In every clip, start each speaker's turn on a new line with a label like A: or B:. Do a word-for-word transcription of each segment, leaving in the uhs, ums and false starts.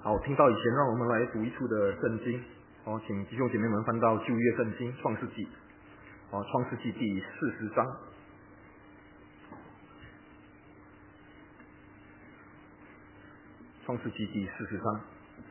A: 好，听到以前，让我们来读一处的圣经。哦，请弟兄姐妹们翻到旧约圣经创世纪，哦，创世纪第四十章。创世纪第四十章。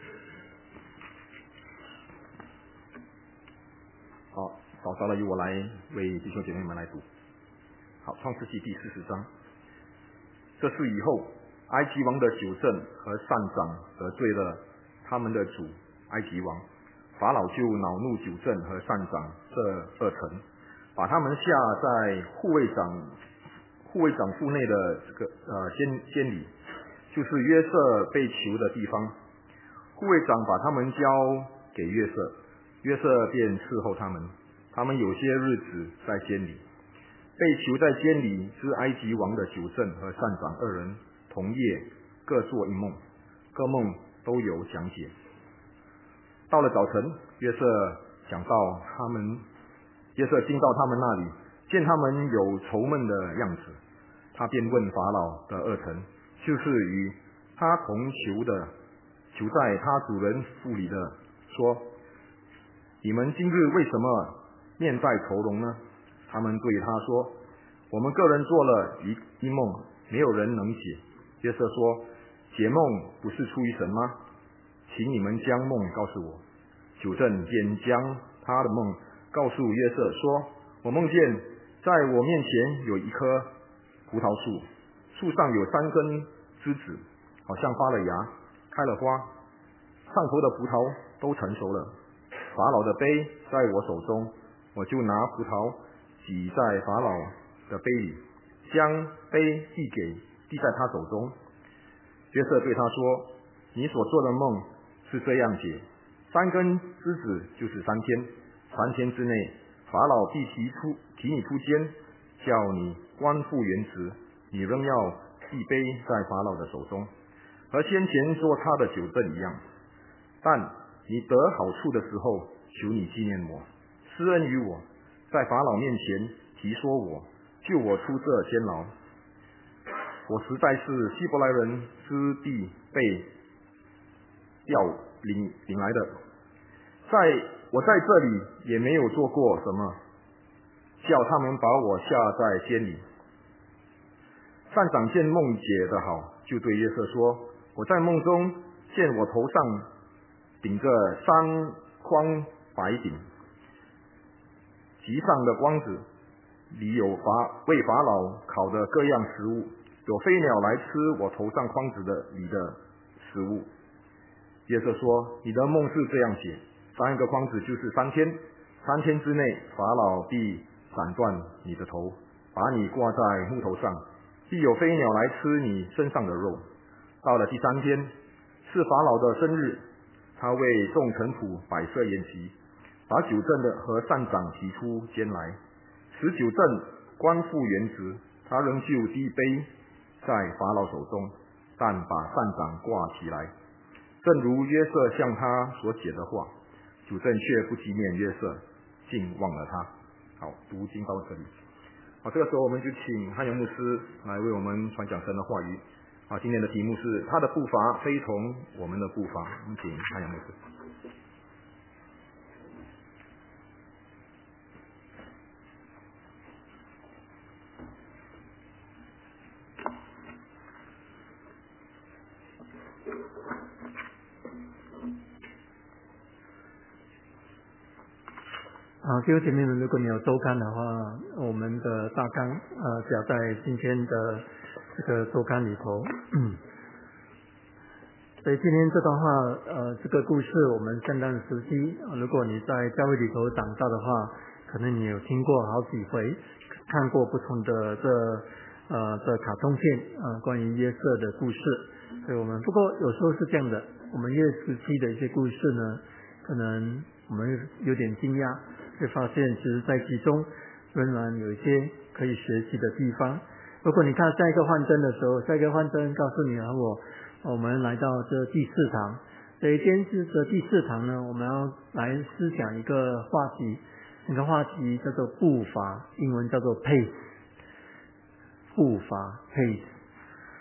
A: 好，找到了，由我来为弟兄姐妹们来读。好，创世纪第四十章。这事以后，埃及王的九正和善长得罪了他们的主埃及王，法老就恼怒九正和善长这二臣，把他们下在护卫长护卫长腹内的这个呃监监里，就是约瑟被囚的地方。护卫长把他们交给约瑟，约瑟便伺候他们。他们有些日子在监里，被囚在监里之埃及王的九正和善长二人同夜各做一梦，各梦都有讲解。到了早晨，约瑟讲到他们，约瑟进到他们那里，见他们有愁闷的样子，他便问法老的二臣，就是与他同囚的囚在他主人腹里的，说：你们今日为什么面带愁容呢？他们对他说：我们个人做了一一梦，没有人能解。约瑟说：解梦不是出于神吗？请你们将梦告诉我。九正便将他的梦告诉约瑟，说：我梦见在我面前有一棵葡萄树，树上有三根枝子，好像发了芽，开了花，上头的葡萄都成熟了。法老的杯在我手中，我就拿葡萄挤在法老的杯里，将杯递给递在他手中。约瑟对他说：你所做的梦是这样解，三根枝子就是三天，三天之内法老必提出提你出监，叫你官复原职，你仍要递杯在法老的手中，和先前做他的九正一样。但你得好处的时候，求你纪念我，施恩于我，在法老面前提说我，救我出这监牢。我实在是希伯来人之地被调领领来的，在我在这里也没有做过什么，叫他们把我下在监里。善长见梦解得好，就对约瑟说：我在梦中见我头上顶着三筐白饼，其上的筐子里有法为法老烤的各样食物，有飞鸟来吃我头上筐子的里的食物。约瑟说：你的梦是这样解，三个筐子就是三天，三天之内法老必斩断你的头，把你挂在木头上，必有飞鸟来吃你身上的肉。到了第三天，是法老的生日，他为众臣仆摆设筵席，把九正的和善长提出监来，使九正官复原职，他仍旧递杯在法老手中，但把善长挂起来，正如约瑟向他所解的话。九正却不纪念约瑟，竟忘了他。好，读经到这里。好，这个时候我们就请汉阳牧师来为我们传讲神的话语。好，今天的题目是他的步伐非同我们的步伐。我们请汉阳牧师。
B: 啊，弟兄姐妹们，如果你有周刊的话，我们的大纲呃表在今天的这个周刊里头。嗯，所以今天这段话呃这个故事我们相当熟悉。如果你在教会里头长大的话，可能你有听过好几回，看过不同的这呃的卡通片呃关于约瑟的故事。所以我们不过有时候是这样的，我们越熟悉的一些故事呢，可能我们有点惊讶，会发现其实在其中仍然有一些可以学习的地方。如果你看下一个幻灯的时候，下一个幻灯告诉你和我，我们来到这第四堂。这一天是这第四堂呢，我们要来思想一个话题，那个话题叫做步伐，英文叫做 pace， 步伐 pace。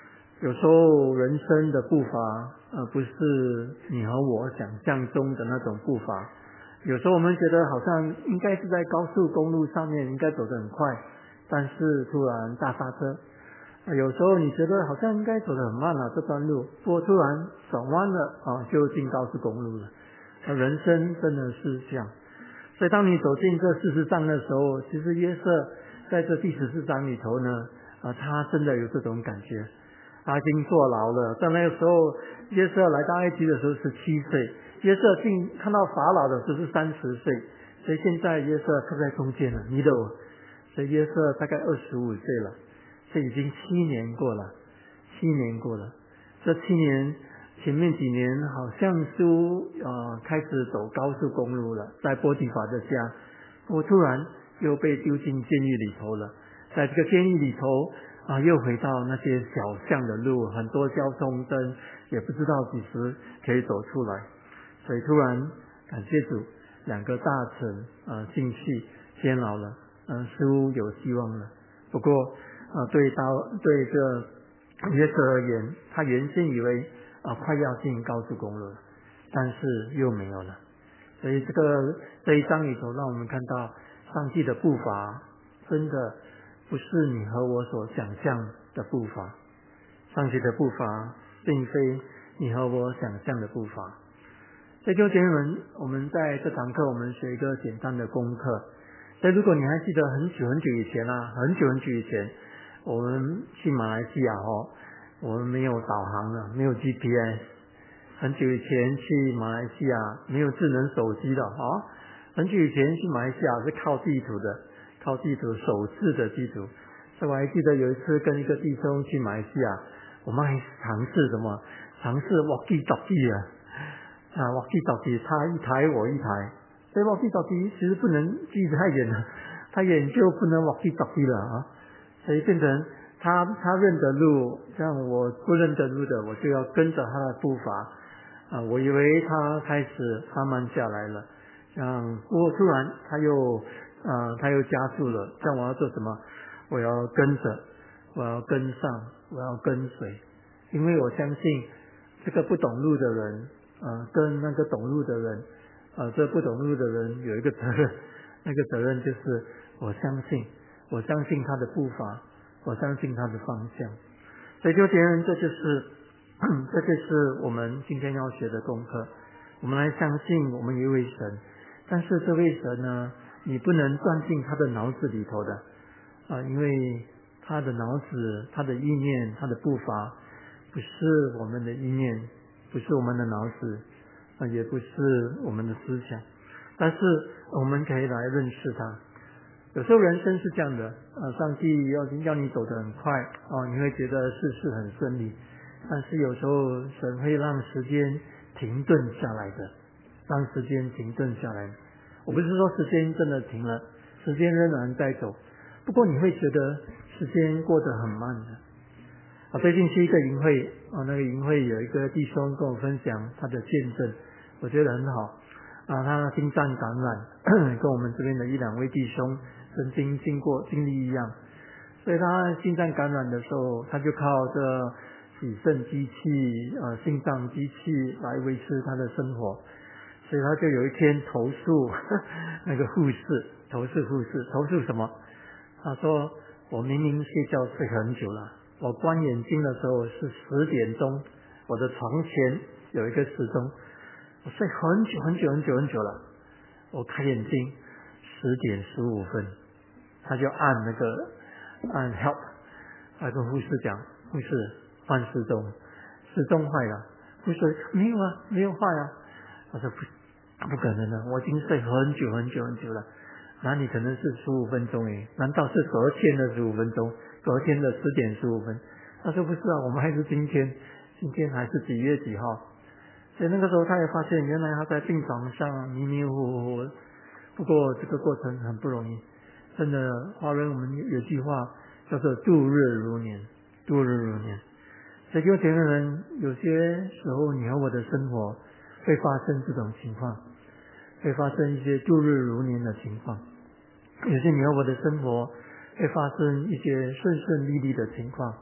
B: 有时候人生的步伐呃不是你和我想象中的那种步伐，有时候我们觉得好像应该是在高速公路上面应该走得很快，但是突然大刹车。有时候你觉得好像应该走得很慢了这段路，不过突然转弯了啊，就进高速公路了。人生真的是这样。所以当你走进这四十章的时候，其实约瑟在这第十四章里头呢，啊，他真的有这种感觉。他已经坐牢了，在那个时候约瑟来到埃及的时候是七岁，约瑟进看到法老的时候是三十岁，所以现在约瑟他在中间了，你的我，所以约瑟大概二十五岁了，所以已经七年过了，七年过了，这七年前面几年好像是呃开始走高速公路了，在波提法的家，我突然又被丢进监狱里头了，在这个监狱里头啊，又回到那些小巷的路，很多交通灯，也不知道几时可以走出来。所以突然感谢主，两个大臣呃进去监牢了，嗯、呃，似乎有希望了。不过呃对到对这约瑟而言，他原先以为啊、呃、快要进高速公路了，但是又没有了。所以这个这一章里头，让我们看到上帝的步伐真的不是你和我所想象的步伐，上帝的步伐并非你和我想象的步伐。所以弟兄姐妹们，我们在这堂课我们学一个简单的功课。所以如果你还记得很久很久以前啊，很久很久以前，我们去马来西亚哦，我们没有导航了，没有 G P S。很久以前去马来西亚没有智能手机的啊，很久以前去马来西亚是靠地图的。靠地图手势的地图，所以我还记得有一次跟一个弟兄去马来西亚，我们还尝试什么？尝试 walkie talkie 啊，啊 walkie talkie 他一台我一台，所以 walkie talkie 其实不能距太远了，太远就不能 walkie talkie 了啊，所以变成他他认得路，像我不认得路的，我就要跟着他的步伐啊，我以为他开始慢慢下来了，像不过突然他又。呃，他又加速了，像我要做什么？我要跟着，我要跟上，我要跟随，因为我相信这个不懂路的人，呃，跟那个懂路的人，呃，这不懂路的人有一个责任，那个责任就是我相信，我相信他的步伐，我相信他的方向。所以就别人，这就是这就是我们今天要学的功课。我们来相信我们有一位神，但是这位神呢？你不能钻进他的脑子里头的啊，因为他的脑子、他的意念、他的步伐不是我们的意念，不是我们的脑子啊，也不是我们的思想，但是我们可以来认识他。有时候人生是这样的啊，上帝要要你走得很快啊，你会觉得事事很顺利，但是有时候神会让时间停顿下来的，让时间停顿下来。我不是说时间真的停了，时间仍然在走，不过你会觉得时间过得很慢的。啊，最近去一个营会啊，那个营会有一个弟兄跟我分享他的见证，我觉得很好啊。他心脏感染，跟我们这边的一两位弟兄曾经经过经历一样，所以他心脏感染的时候，他就靠这洗肾机器、呃心脏机器来维持他的生活。所以他就有一天投诉那个护士，投诉护士，投诉什么？他说我明明睡觉睡很久了，我关眼睛的时候是十点钟，我的床前有一个时钟，我睡很久很久很久很久了，我开眼睛十点十五分，他就按那个按 help， 他跟护士讲，护士换时钟，时钟坏了，护士没有啊，没有坏啊。他说不，不可能的，我已经睡很久很久很久了，哪里可能是十五分钟诶？难道是隔天的十五分钟？隔天的十点十五分？他说不是啊，我们还是今天，今天还是几月几号？所以那个时候他也发现，原来他在病床上迷迷糊糊。不过这个过程很不容易，真的，华人我们有句话叫做度日如年，度日如年。所以有钱的人，有些时候你和我的生活会发生这种情况，会发生一些度日如年的情况。有些你和我的生活会发生一些顺顺利利的情况，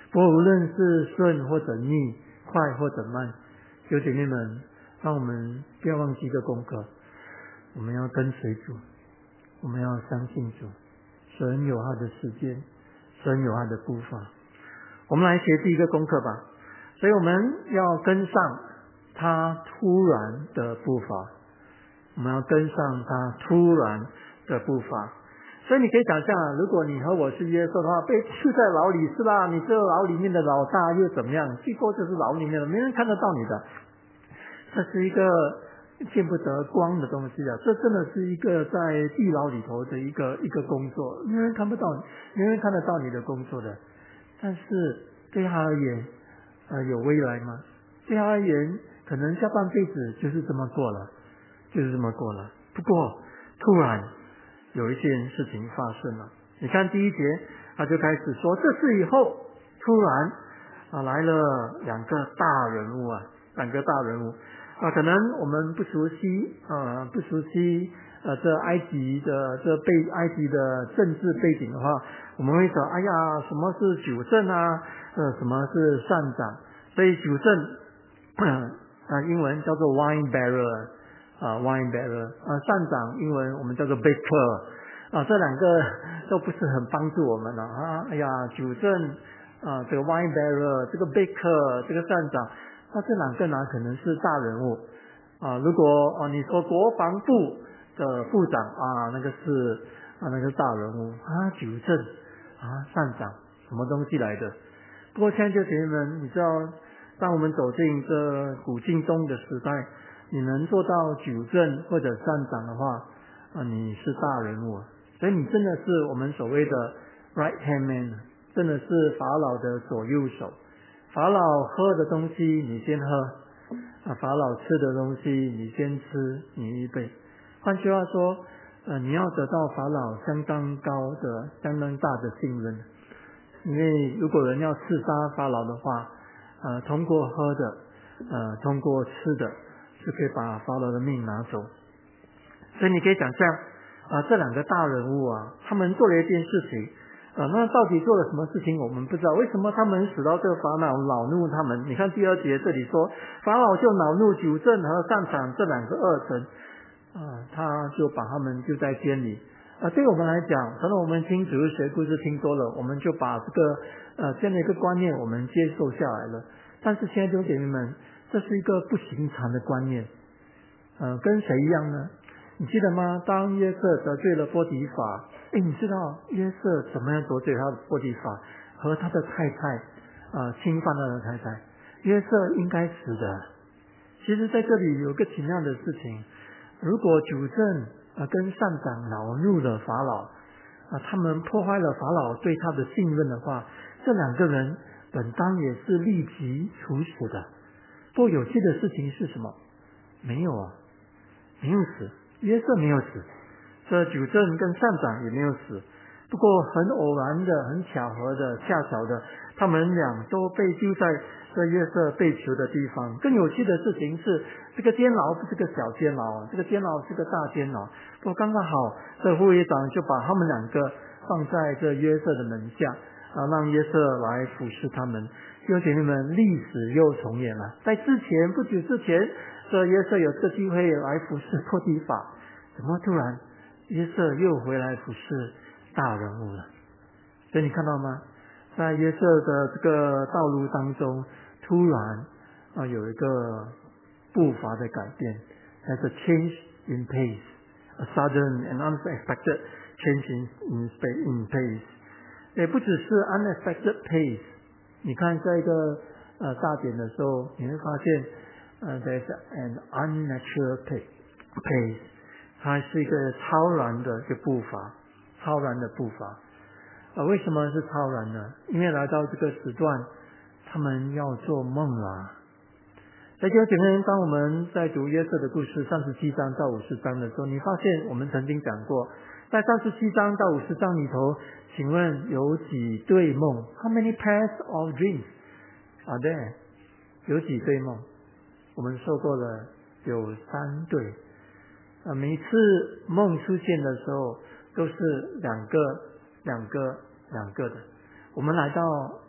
B: 不过无论是顺或者逆，快或者慢，弟兄姐妹们，让我们不要忘记一个功课，我们要跟随主，我们要相信主，神有他的时间，神有他的步伐。我们来学第一个功课吧。所以我们要跟上他突然的步伐，我们要跟上他突然的步伐。所以你可以想象，如果你和我是耶稣的话，被囚在牢里是吧？你这牢里面的老大又怎么样？最多就是牢里面的，没人看得到你的。这是一个见不得光的东西啊！这真的是一个在地牢里头的一个一个工作，没人看不到，没人看得到你的工作的。但是对他而言，呃，有未来吗？对他而言，可能下半辈子就是这么过了，就是这么过了。不过突然有一件事情发生了。你看第一节，他就开始说，这事以后，突然啊来了两个大人物啊，两个大人物啊，可能我们不熟悉啊，不熟悉呃这埃及的这背埃及的政治背景的话，我们会说，哎呀，什么是九正啊？呃，什么是善长？所以九正啊，英文叫做 wine bearer 啊 wine bearer 啊，善长英文我们叫做 baker 啊，这两个都不是很帮助我们了啊。哎呀，九正啊，这个 wine bearer， 这个 baker， 这个善长，那这两个呢可能是大人物啊。如果啊你说国防部的部长啊，那个是啊那个大人物啊，九正啊善长什么东西来的？不过亲爱的姐妹们，你知道，当我们走进这古今中的时代，你能做到九正或者善长的话，啊，你是大人物，所以你真的是我们所谓的 right hand man， 真的是法老的左右手。法老喝的东西你先喝，啊，法老吃的东西你先吃，你预备。换句话说，呃，你要得到法老相当高的、相当大的信任。因为如果人要刺杀法老的话，呃，通过喝的，呃，通过吃的，就可以把法老的命拿走。所以你可以想象，啊、呃，这两个大人物啊，他们做了一件事情，啊、呃，那到底做了什么事情，我们不知道。为什么他们使到这个法老恼怒他们？你看第二节这里说，法老就恼怒九正和善长这两个二臣，啊、呃，他就把他们丢在监里。啊，对我们来讲，可能我们听主日学故事听多了，我们就把这个呃这样的一个观念我们接受下来了。但是亲爱的弟兄姐妹们，这是一个不寻常的观念。呃，跟谁一样呢？你记得吗？当约瑟得罪了波提法，哎，你知道约瑟怎么样得罪他的波提法和他的太太呃侵犯他的太太？约瑟应该死的。其实在这里有个奇妙的事情，如果九正啊，跟善长恼怒了法老啊，他们破坏了法老对他的信任的话，这两个人本当也是立即处死的。不过有趣的事情是什么？没有啊，没有死，约瑟没有死，这九正跟善长也没有死。不过很偶然的、很巧合的、恰巧的，他们俩都被丢在这约瑟被囚的地方。更有趣的事情是，这个监牢不是个小监牢，这个监牢是个大监牢。不过刚刚好，这副议长就把他们两个放在这约瑟的门下，啊，让约瑟来服侍他们。弟兄姐妹们，历史又重演了。在之前不久之前，这约瑟有这个机会来服侍波提法，怎么突然约瑟又回来服侍大人物了？所以你看到吗？在约瑟的这个道路当中，突然啊有一个步伐的改变。There's a change in pace, a sudden and unexpected change in in, in pace. 也不只是 unexpected pace。你看在一个呃大点的时候，你会发现呃 there's an unnatural pace， 它是一个超然的一个步伐，超然的步伐。啊，为什么是超然呢？因为来到这个时段，他们要做梦啦。在弟兄姐妹，当我们在读约瑟的故事三十七章到五十章的时候，你发现我们曾经讲过，在三十七章到五十章里头，请问有几对梦 ？How many pairs of dreams are there？ 有几对梦？我们说过了，有三对。啊，每次梦出现的时候，都是两个、两个、两个的。我们来到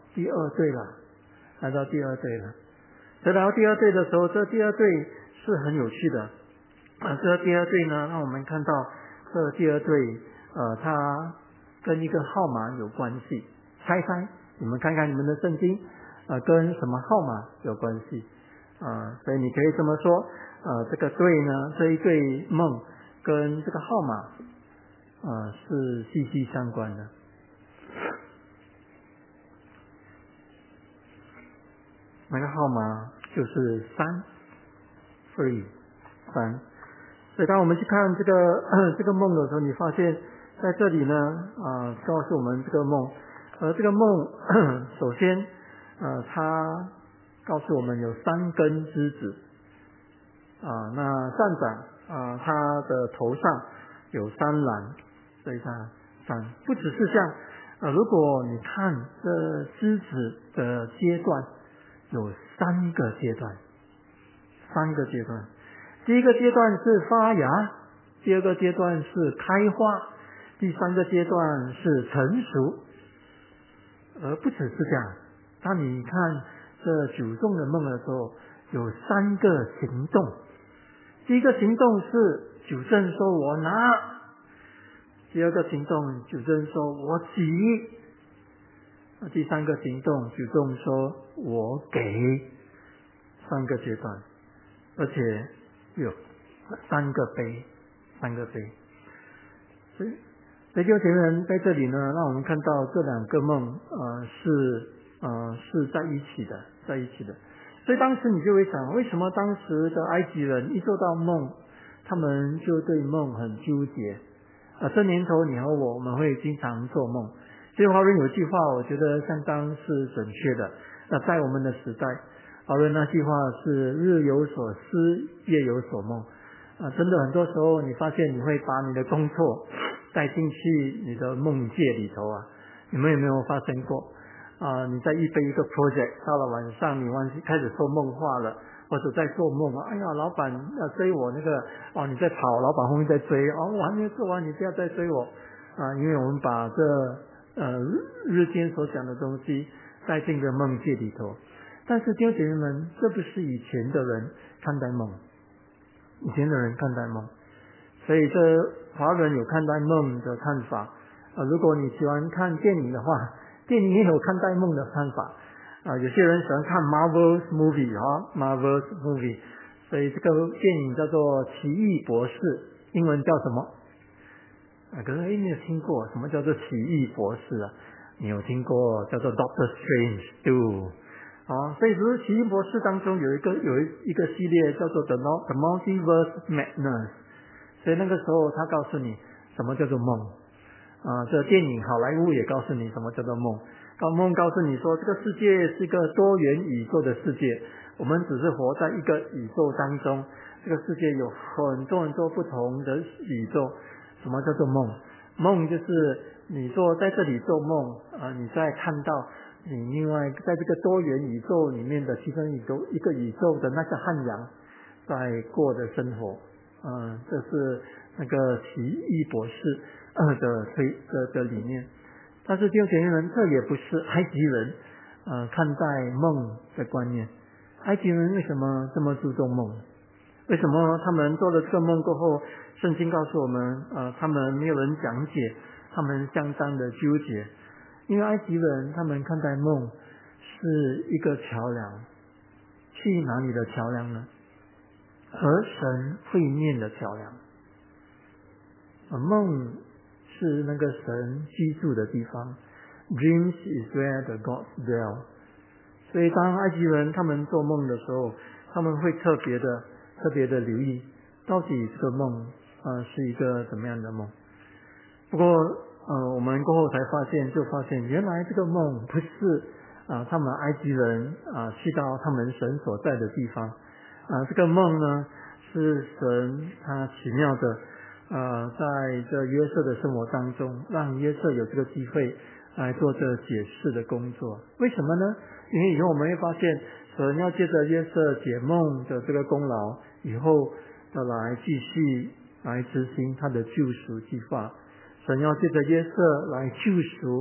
B: 第二队了，来到第二队了。来到第二队的时候，这第二队是很有趣的啊。这第二队呢，让我们看到这第二队呃，它跟一个号码有关系。猜猜，你们看看你们的圣经，呃，跟什么号码有关系？啊、呃，所以你可以这么说，呃，这个队呢，这一对梦跟这个号码，呃，是息息相关的。那个号码就是三 ，three， 三。所以当我们去看这个、呃、这个梦的时候，你发现在这里呢，啊、呃，告诉我们这个梦，呃，这个梦首先，呃，它告诉我们有三根枝子，啊、呃，那站长啊、呃，他的头上有三篮，所以他三，不只是这样，呃，如果你看这枝子的阶段。有三个阶段，三个阶段。第一个阶段是发芽，第二个阶段是开花，第三个阶段是成熟。而不只是这样，当你看这九重的梦的时候，有三个行动。第一个行动是九正说我拿，第二个行动九正说我给，第三个行动九正说我给，三个阶段，而且有三个杯，三个杯。所以，所以弟兄姐妹们在这里呢，让我们看到这两个梦，呃，是呃是在一起的，在一起的。所以当时你就会想，为什么当时的埃及人一做到梦，他们就对梦很纠结？啊、呃，这年头你和我，我们会经常做梦。所以华人有句话，我觉得相当是准确的。那在我们的时代，华人那句话是日有所思，夜有所梦。啊，真的很多时候你发现你会把你的工作带进去你的梦界里头啊。你们有没有发生过？啊，你在预备一个 project， 到了晚上你忘记开始说梦话了，或者在做梦啊，哎呀，老板要追我那个，哦，你在跑，老板后面在追，哦，我还没有做完，你不要再追我啊，因为我们把这呃日间所讲的东西带进个梦界里头。但是弟兄姐妹们，这不是以前的人看待梦，以前的人看待梦，所以这华人有看待梦的看法。呃，如果你喜欢看电影的话，电影也有看待梦的看法。啊、呃，有些人喜欢看 Marvel's movie 啊 ，Marvel's movie， 所以这个电影叫做《奇异博士》，英文叫什么？啊，可是哎，你有听过什么叫做奇异博士啊？你有听过叫做 Doctor Strange too？ 啊，所以只是奇异博士当中有一个有一一个系列叫做 The The Multiverse Madness， 所以那个时候他告诉你什么叫做梦。啊，这电影好莱坞也告诉你什么叫做梦。告梦告诉你说，这个世界是一个多元宇宙的世界，我们只是活在一个宇宙当中，这个世界有很多很多不同的宇宙。什么叫做梦？梦就是你做在这里做梦啊、呃，你在看到你另外在这个多元宇宙里面的其中一个一个宇宙的那个汉阳在过的生活。嗯、呃，这是那个奇异博士呃的推的的理念。但是弟兄姐妹们，这也不是埃及人呃看待梦的观念。埃及人为什么这么注重梦？为什么他们做了这个梦过后，圣经告诉我们，呃，他们没有人讲解，他们相当的纠结。因为埃及人他们看待梦是一个桥梁，去哪里的桥梁呢？和神会面的桥梁。呃，梦是那个神居住的地方 ，Dreams is where the gods dwell。所以当埃及人他们做梦的时候，他们会特别的。特别的留意，到底这个梦呃是一个怎么样的梦？不过呃我们过后才发现，就发现原来这个梦不是啊、呃、他们埃及人啊、呃、去到他们神所在的地方啊、呃、这个梦呢是神他奇妙的呃在这约瑟的生活当中，让约瑟有这个机会来做这解释的工作。为什么呢？因为以后我们会发现，神要借着约瑟解梦的这个功劳，以后要来继续来执行他的救赎计划。神要借着约瑟来救赎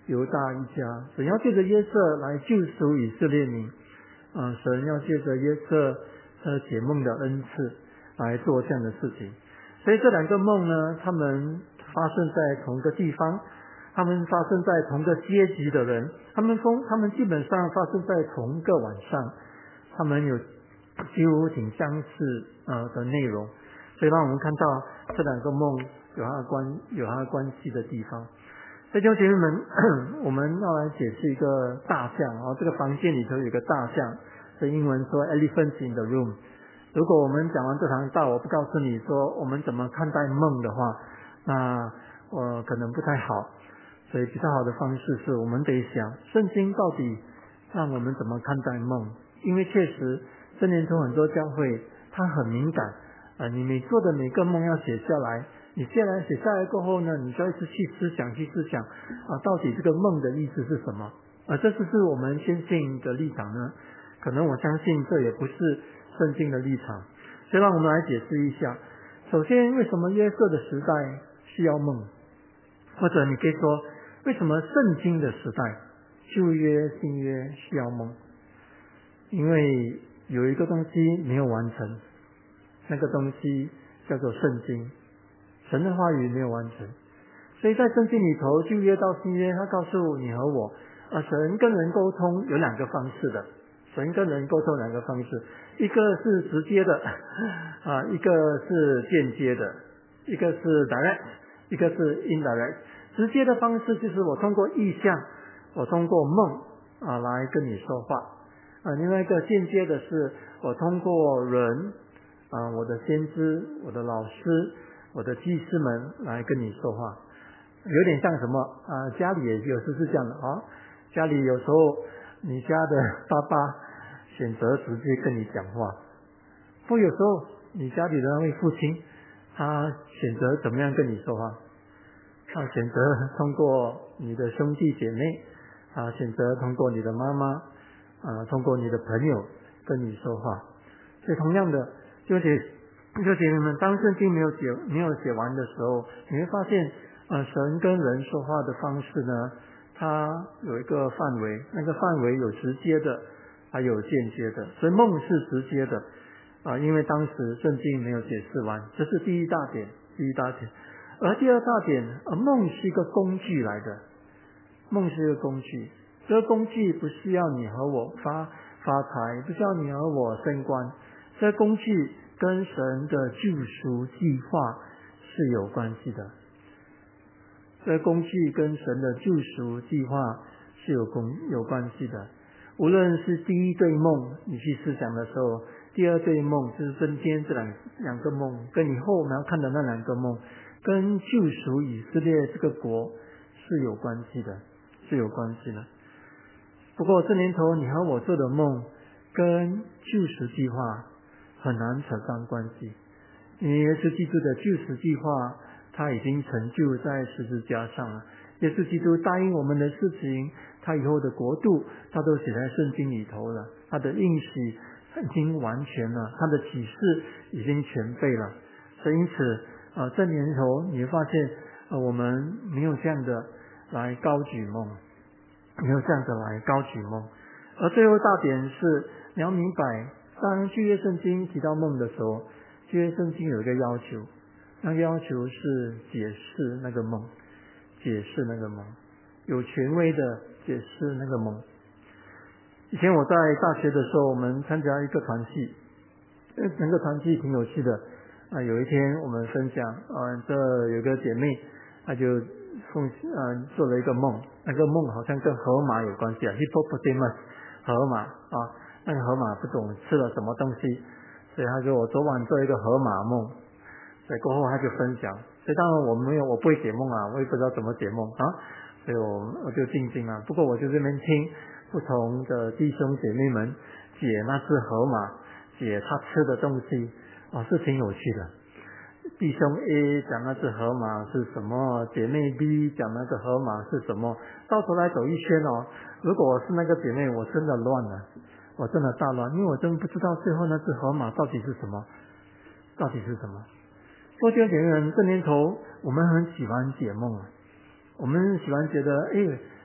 B: 犹大一家，神要借着约瑟来救赎以色列民，呃、神要借着约瑟呃解梦的恩赐来做这样的事情。所以这两个梦呢，他们发生在同一个地方，他们发生在同个阶级的人，他们风他们基本上发生在同一个晚上，他们有几乎挺相似呃的内容，所以让我们看到这两个梦有它的关有它的关系的地方。所以弟兄姐妹们，我们要来解释一个大象啊，这个房间里头有一个大象，所以英文说 elephant in the room。如果我们讲完这堂道，我不告诉你说我们怎么看待梦的话，那呃可能不太好。所以比较好的方式是我们得想圣经到底让我们怎么看待梦，因为确实这年头很多教会它很敏感，呃，你每做的每个梦要写下来，你写来写下来过后呢，你就一直去思想去思想啊，到底这个梦的意思是什么？啊，这就是我们先信的立场呢？可能我相信这也不是圣经的立场，所以让我们来解释一下。首先，为什么约瑟的时代需要梦？或者你可以说，为什么圣经的时代旧约新约需要梦？因为有一个东西没有完成，那个东西叫做圣经，神的话语没有完成。所以在圣经里头，旧约到新约，他告诉你和我，啊，神跟人沟通有两个方式的，神跟人沟通两个方式，一个是直接的，啊，一个是间接的，一个是 direct， 一个是 indirect。直接的方式就是我通过意象，我通过梦啊来跟你说话，啊，另外一个间接的是我通过人啊，我的先知、我的老师、我的祭司们来跟你说话，有点像什么啊？家里也有时是这样的啊，家里有时候你家的爸爸选择直接跟你讲话，不，有时候你家里的那位父亲他选择怎么样跟你说话。他选择通过你的兄弟姐妹，啊，选择通过你的妈妈，啊，通过你的朋友跟你说话。所以同样的，就姐就姐妹们，当圣经没有写没有写完的时候，你会发现，呃，神跟人说话的方式呢，它有一个范围，那个范围有直接的，还有间接的。所以梦是直接的，啊，因为当时圣经没有解释完，这是第一大点，第一大点。而第二大点，呃，梦是一个工具来的，梦是一个工具，这个工具不是要你和我发发财，不是要你和我升官，这个工具跟神的救赎计划是有关系的，这个工具跟神的救赎计划是有关有关系的。无论是第一对梦你去思想的时候，第二对梦就是中间这两两个梦，跟你后面要看的那两个梦，跟救赎以色列这个国是有关系的，是有关系的。不过这年头你和我做的梦跟救赎计划很难扯上关系，因为耶稣基督的救赎计划他已经成就在十字架上了。耶稣基督答应我们的事情，他以后的国度他都写在圣经里头了，他的应许已经完全了，他的启示已经全备了。所以因此呃，这年头你会发现呃，我们没有这样的来高举梦，没有这样的来高举梦。而最后大点是你要明白，当旧约圣经提到梦的时候，旧约圣经有一个要求，那个要求是解释那个梦，解释那个梦，有权威的解释那个梦。以前我在大学的时候，我们参加一个团契，那个团契挺有趣的啊。有一天我们分享，呃，这有个姐妹，她就奉呃做了一个梦，那个梦好像跟河马有关系啊 ，hippopotamus 河马啊，那个河马不懂吃了什么东西，所以她说我昨晚做一个河马梦，所以过后她就分享。所以当然我没有，我不会解梦啊，我也不知道怎么解梦啊，所以我我就静静啊。不过我就这边听不同的弟兄姐妹们解那只河马，解他吃的东西，哦，是挺有趣的。弟兄 A 讲那只河马是什么，姐妹 B 讲那个河马是什么，到头来走一圈哦。如果我是那个姐妹，我真的乱了，我真的大乱，因为我真不知道最后那只河马到底是什么，到底是什么。多姐妹们，这年头我们很喜欢解梦啊，我们喜欢觉得，哎，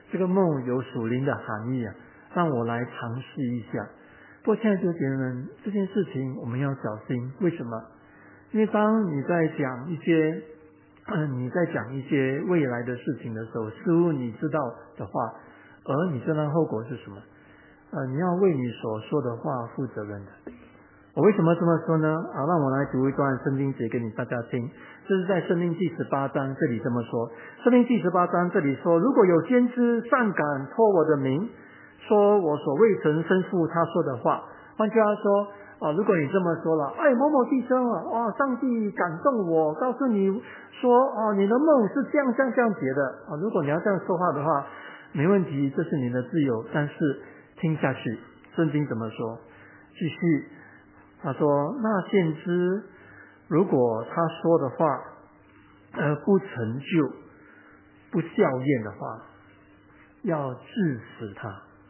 B: 这个梦有属灵的含义啊，让我来尝试一下。不过亲爱的姐妹们，这件事情我们要小心，为什么？因为当你在讲一些呃，你在讲一些未来的事情的时候，似乎你知道的话，而你知道后果是什么？呃，你要为你所说的话负责任的。我为什么这么说呢？啊，让我来读一段圣经节给你大家听。这是在申命记十八章这里这么说。申命记十八章这里说，如果有先知擅敢托我的名，说我所未曾吩咐他说的话，换句话说，啊，如果你这么说了，哎，某某弟兄啊，哇，上帝感动我，告诉你说，哦，你的梦是这样这样这样解的啊。如果你要这样说话的话，没问题，这是你的自由。但是听下去，圣经怎么说？继续。他说，那先知如果他说的话呃不成就不效验的话，要治死他，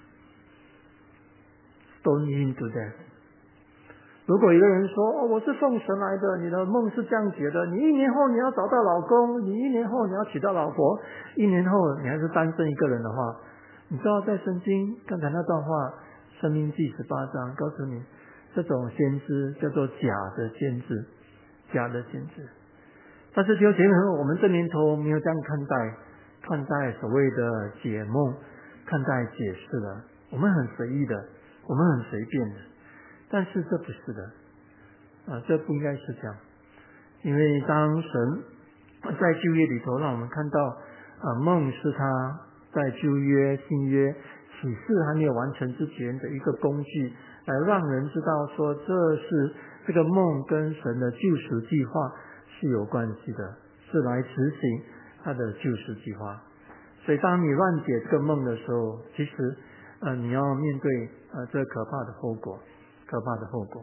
B: stone him to death。 如果一个人说，哦，我是奉神来的，你的梦是这样解的，你一年后你要找到老公，你一年后你要娶到老婆，一年后你还是单身一个人的话，你知道在圣经刚才那段话申命记十八章告诉你，这种先知叫做假的先知，假的先知。但是弟兄姐妹们，我们这年头没有这样看待看待所谓的解梦，看待解释的，我们很随意的，我们很随便的。但是这不是的啊，这不应该是这样。因为当神在旧约里头让我们看到啊，梦是他在旧约新约启示还没有完成之前的一个工具，来让人知道说这是这个梦跟神的救赎计划是有关系的，是来执行他的救赎计划。所以当你乱解这个梦的时候，其实呃你要面对呃这可怕的后果，可怕的后果。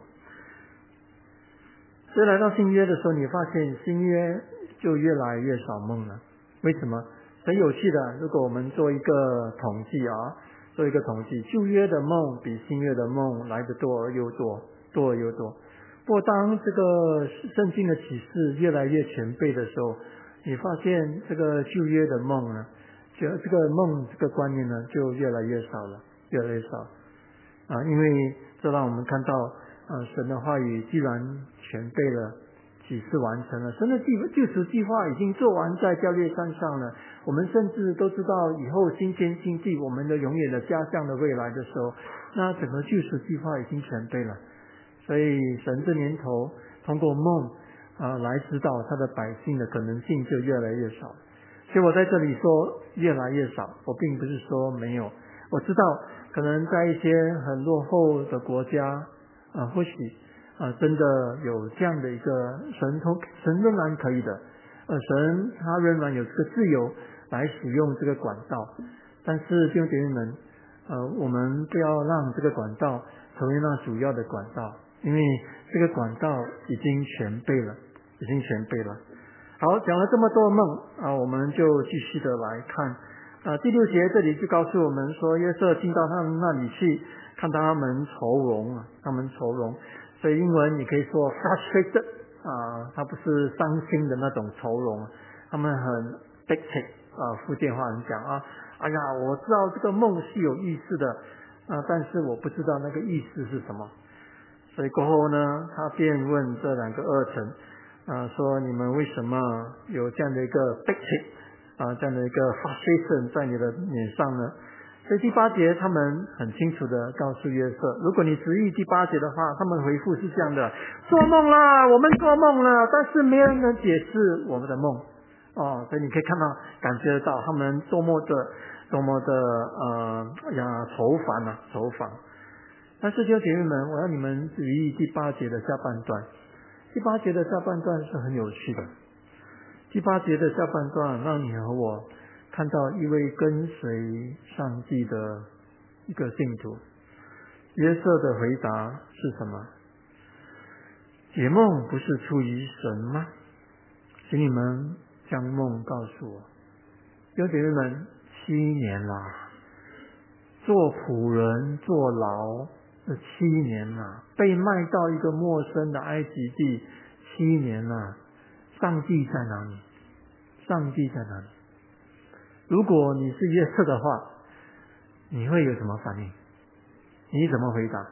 B: 所以来到新约的时候，你发现新约就越来越少梦了。为什么？很有趣的，如果我们做一个统计啊，做一个统计，旧约的梦比新约的梦来得多而又多，多而又多。不过当这个圣经的启示越来越全备的时候，你发现这个旧约的梦呢，就这个梦这个观念呢就越来越少了，越来越少啊，因为这让我们看到呃神的话语既然全备了，启示完成了，神的救赎计划已经做完在教列山上了，我们甚至都知道以后新天新地我们的永远的家乡的未来的时候，那整个救赎计划已经全备了。所以神这年头通过梦啊来指导他的百姓的可能性就越来越少。所以我在这里说越来越少，我并不是说没有，我知道可能在一些很落后的国家啊，或许啊真的有这样的一个神通，神仍然可以的，呃神他仍然有这个自由来使用这个管道。但是弟兄姐妹们，呃我们不要让这个管道成为那主要的管道，因为这个管道已经全备了，已经全备了。好，讲了这么多梦啊，我们就继续的来看啊，第六节这里就告诉我们说，约瑟进到他们那里去，看到他们愁容啊，他们愁容，所以英文你可以说 frustrated 啊，他不是伤心的那种愁容，他们很 hectic 啊，福建话很讲啊，哎呀，我知道这个梦是有意思的啊，但是我不知道那个意思是什么。所以过后呢，他便问这两个二臣啊，说你们为什么有这样的一个 hectic 啊，这样的一个 frustration 在你的脸上呢？所以第八节他们很清楚的告诉约瑟，如果你直译第八节的话，他们回复是这样的：做梦啦，我们做梦了，但是没人能解释我们的梦。哦，所以你可以看到感觉到他们多么的多么的呃呀愁烦啊愁烦。但是弟兄姐妹们，我要你们注意第八节的下半段。第八节的下半段是很有趣的。第八节的下半段让你和我看到一位跟随上帝的一个信徒。约瑟的回答是什么？解梦不是出于神吗？请你们将梦告诉我。弟兄姐妹们，七年啦，做仆人坐牢这七年啦，被卖到一个陌生的埃及地七年啦，上帝在哪里？上帝在哪里？ 如果你是约瑟的话，你会有什么反应？你怎么回答？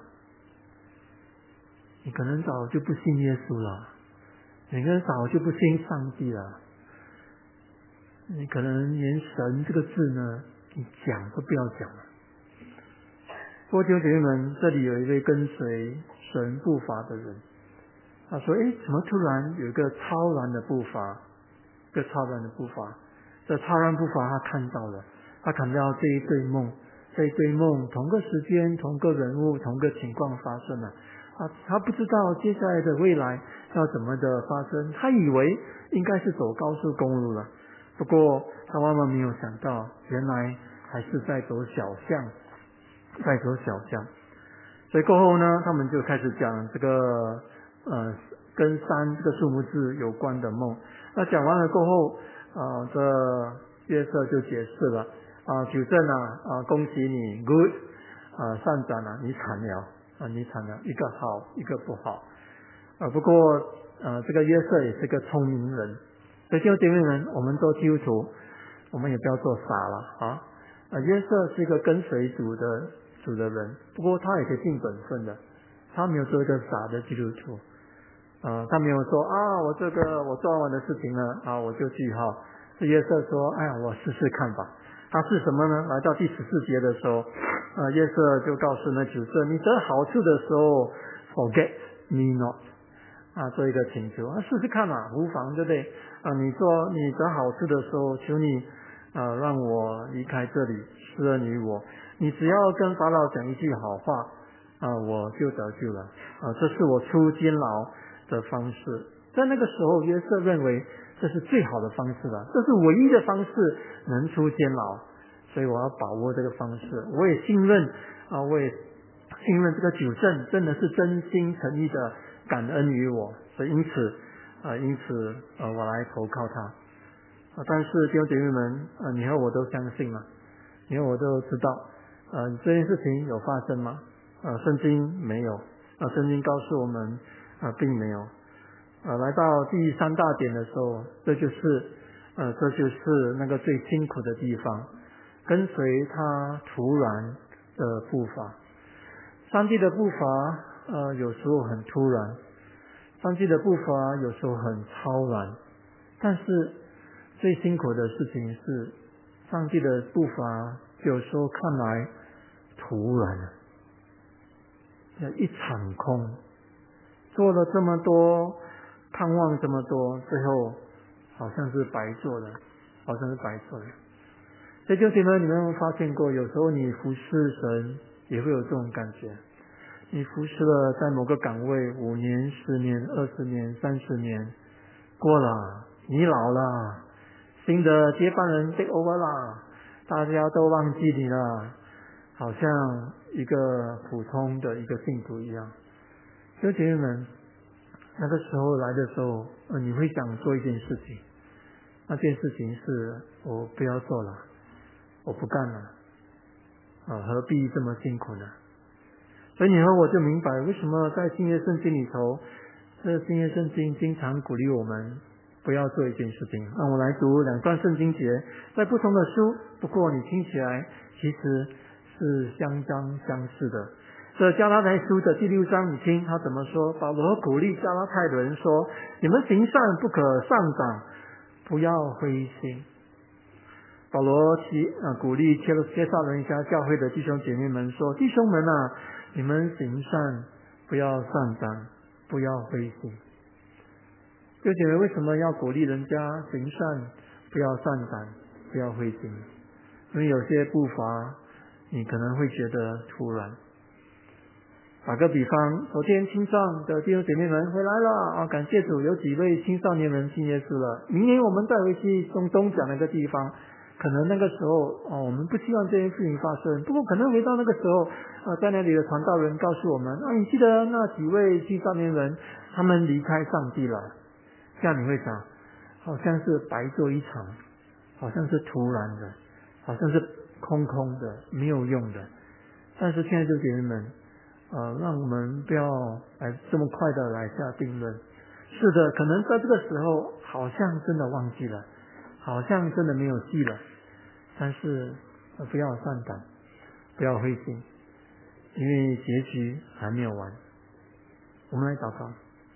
B: 你可能早就不信耶稣了，你可能早就不信上帝了，你可能连神这个字呢，你讲都不要讲了。不过弟兄姐妹们，这里有一位跟随神步伐的人，他说：“诶，怎么突然有一个超然的步伐？一个超然的步伐。这超然步伐，他看到了，他看到这一对梦，这一对梦同个时间、同个人物、同个情况发生了。啊，他不知道接下来的未来要怎么的发生，他以为应该是走高速公路了，不过他万万没有想到，原来还是在走小巷，在走小巷。所以过后呢，他们就开始讲这个呃跟山这个数目字有关的梦。那讲完了过后，呃，这约瑟就解释了啊，九正啊，啊，恭喜你 ，good， 啊，善长啊，你惨了。啊，你惨了，一个好，一个不好。啊，不过呃，这个约瑟也是个聪明人，所以弟兄姐妹们，我们做基督徒，我们也不要做傻了啊。啊，约瑟是一个跟随主的主的人，不过他也是尽本分的，他没有做一个傻的基督徒。啊，他没有说啊，我这个我做完的事情了啊，我就句号。是约瑟说，哎呀，我试试看吧。他是什么呢？来到第十四节的时候，呃，约瑟就告诉那九色，你得好处的时候 ，forget me not， 啊，做一个请求啊，试试看嘛，无妨，对不对？啊，你说你得好处的时候，求你啊，让我离开这里，施恩于我。你只要跟法老讲一句好话，啊，我就得救了。啊，这是我出监牢的方式。在那个时候，约瑟认为这是最好的方式了，这是唯一的方式能出监牢，所以我要把握这个方式。我也信任啊，我也信任这个九正真的是真心诚意的感恩于我，所以因此啊，因此呃，我来投靠他。啊，但是弟兄姐妹们，啊，你和我都相信嘛，你和我都知道，呃，这件事情有发生吗？啊，圣经没有，啊，圣经告诉我们啊，并没有。呃，来到第三大点的时候，这就是呃，这就是那个最辛苦的地方，跟随他突然的步伐。上帝的步伐，呃，有时候很突然，上帝的步伐有时候很超然，但是最辛苦的事情是，上帝的步伐有时候看来突然，一场空，做了这么多。盼望这么多，最后好像是白做的，好像是白做的。所以弟兄姐妹，你们有没有发现过，有时候你服侍神也会有这种感觉？你服侍了在某个岗位五年、十年、二十年、三十年，过了，你老了，新的接班人 take over 啦，大家都忘记你了，好像一个普通的一个信徒一样。弟兄姐妹们，那个时候来的时候，呃，你会想做一件事情，那件事情是我不要做了，我不干了，啊，何必这么辛苦呢？所以你和我就明白，为什么在新约圣经里头，这新约圣经经常鼓励我们不要做一件事情。让我来读两段圣经节，在不同的书，不过你听起来其实是相当相似的。这加拉太书的第六章，你听他怎么说？保罗鼓励加拉太人说：“你们行善不可上涨，不要灰心。”保罗提啊鼓励帖帖撒罗尼迦教会的弟兄姐妹们说：“弟兄们啊，你们行善不要上涨，不要灰心。”弟兄姐妹为什么要鼓励人家行善不要上涨，不要灰心？因为有些步伐你可能会觉得突然。打个比方，昨天青少的弟兄姐妹们回来了啊，感谢主，有几位青少年人信耶稣了。明年我们再回去中东讲那个地方，可能那个时候哦，我们不希望这件事情发生，不过可能回到那个时候啊，在那里的传道人告诉我们啊，你记得那几位青少年人他们离开上帝了，这样你会想，好像是白做一场，好像是突然的，好像是空空的，没有用的。但是现在就姐妹们。呃，让我们不要来这么快的来下定论。是的，可能在这个时候好像真的忘记了，好像真的没有记了， 但是不要丧胆，不要灰心，因为结局还没有完。我们来祷告。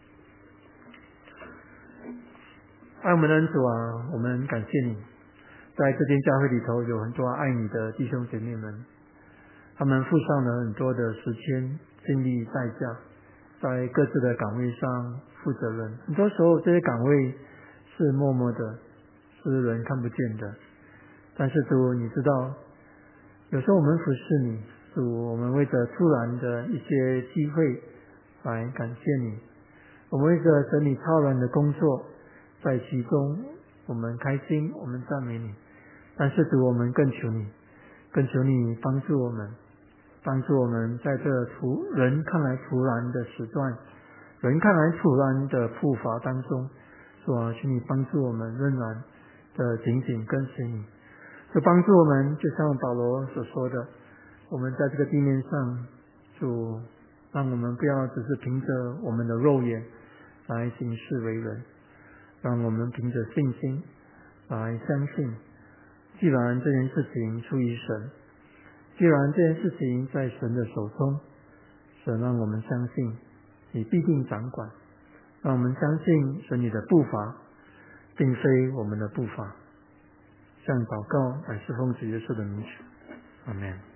B: 爱我们的恩主啊，我们感谢你，在这间教会里头有很多爱你的弟兄姐妹们，他们付上了很多的时间、精力、代价，在各自的岗位上负责任。很多时候这些岗位是默默的，是人看不见的，但是主你知道，有时候我们服侍你，主我们为着突然的一些机会来感谢你，我们为着神你超然的工作在其中，我们开心，我们赞美你。但是主我们更求你，更求你帮助我们，帮助我们在这突人看来突然的时段，人看来突然的步伐当中，主啊，请你帮助我们仍然的紧紧跟随你，就帮助我们，就像保罗所说的，我们在这个地面上，主让我们不要只是凭着我们的肉眼来行事为人，让我们凭着信心来相信，既然这件事情出于神，既然这件事情在神的手中，神让我们相信你必定掌管，让我们相信神你的步伐并非我们的步伐。这样祷告乃是奉主耶稣的名求，阿们。